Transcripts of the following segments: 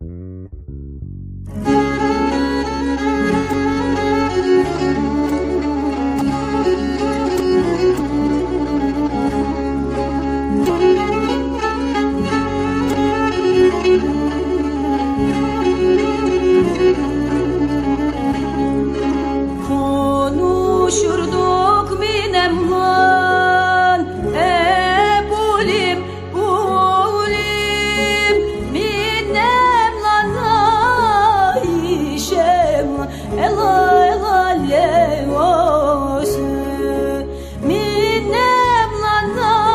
Konuşurduk minemlan bulim bulim minemlan ayşemlan ela ela levası minemlan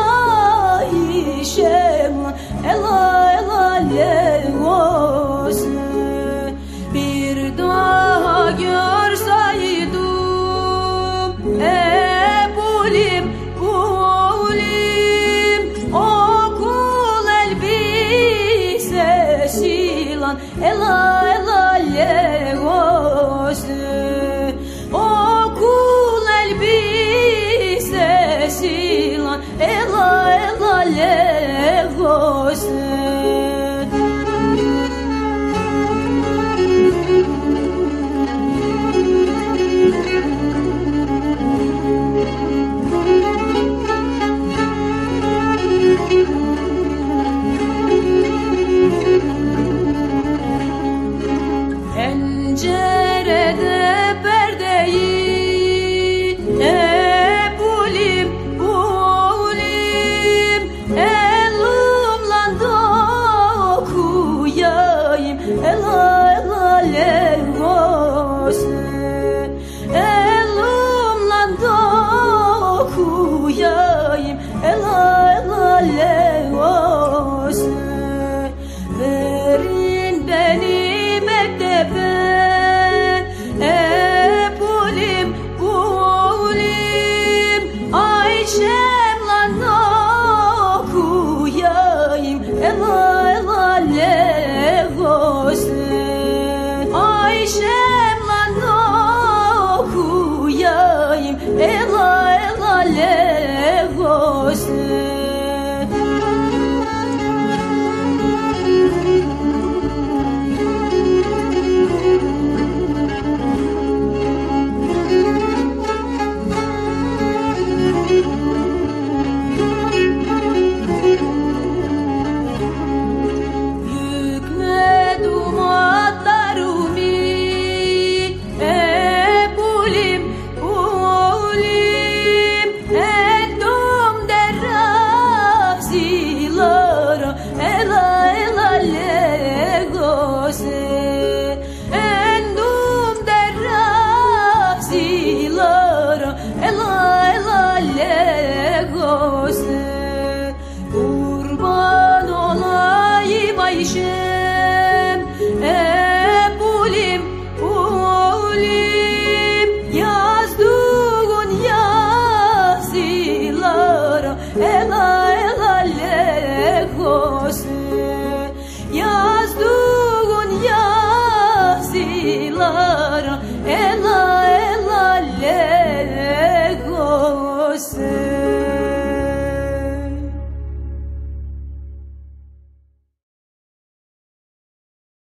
ayşemlan ela ela levası bir daha görseydim bulim bulim okul elbisesiyle ela ela legosu okul elbisesiyle ela ela legosu. Pencerede perdeyi bulim bulim elimle dokuyayım ela ela levası elimle dokuyayım ela ela levası verin benim ben bulim bulim ayşemlan okuyayım ela ela legosu ayşemlan okuyayım ela ela legosu. Kurban olayım Ayşe